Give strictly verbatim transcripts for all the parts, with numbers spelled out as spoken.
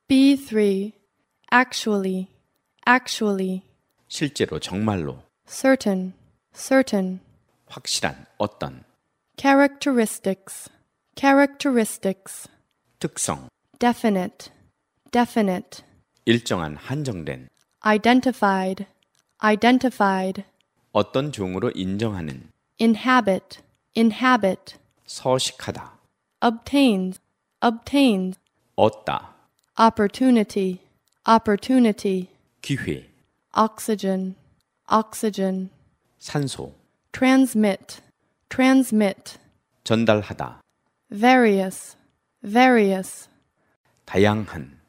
B three. Actually, actually. 실제로 정말로. Certain, certain. 확실한 어떤. Characteristics, characteristics. 특성. Definite, definite. 일정한 한정된. Identified, identified. 어떤 종으로 인정하는. Inhabit, inhabit. 서식하다. Obtains, obtains. 얻다. Opportunity, opportunity. 기회. Oxygen, oxygen. 산소. Transmit, transmit. 전달하다. Various, various. 다양한.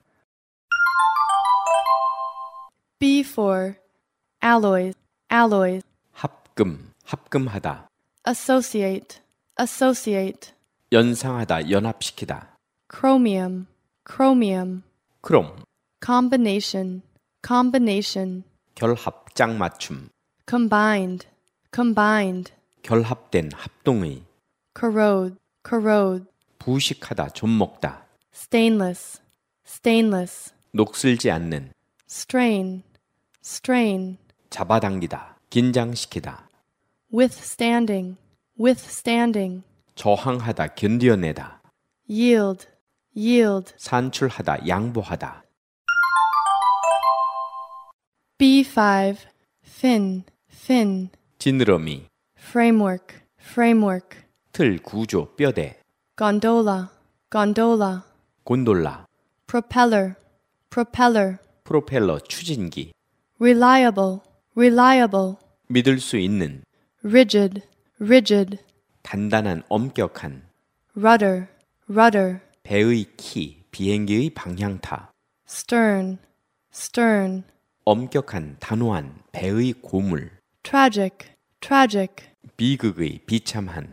B four. Alloys, alloys. 합금. 합금하다. Associate, associate. 연상하다. 연합시키다. Chromium, chromium. 크롬. Combination, combination. 결합. 짝맞춤. Combined, combined. 결합된 합동의. Corrode, corrode. 부식하다. 좀먹다. Stainless, stainless. 녹슬지 않는. Strain, strain. 잡아당기다. 긴장시키다. Withstanding, withstanding. 저항하다. 견뎌내다. Yield, yield. 산출하다. 양보하다. B five. Fin, fin. 지느러미. Framework, framework. 틀. 구조. 뼈대. Gondola, gondola. 곤돌라. Propeller, propeller. 프로펠러. 추진기. Reliable, reliable. 믿을 수 있는. Rigid, rigid. 단단한. 엄격한. Rudder, rudder. 배의 키. 비행기의 방향타. Stern, stern. 엄격한. 단호한. 배의 고물. Tragic, tragic. 비극의. 비참한.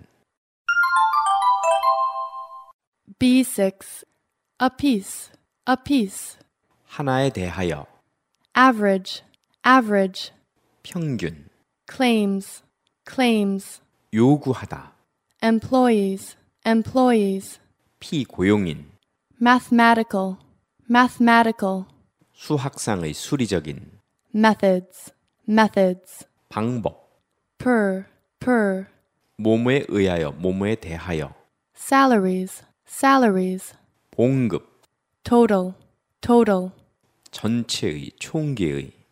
B six. A piece, a piece. 하나에 대하여. Average, average. 평균. Claims, claims. 요구하다. Employees, employees. 피고용인. Mathematical, mathematical. 수학상의 수리적인. Methods, methods. 방법. Per, per. 뭐뭐에 의하여. 뭐뭐에 대하여. Salaries, salaries. 봉급. Total, total. 전체의. 총계의.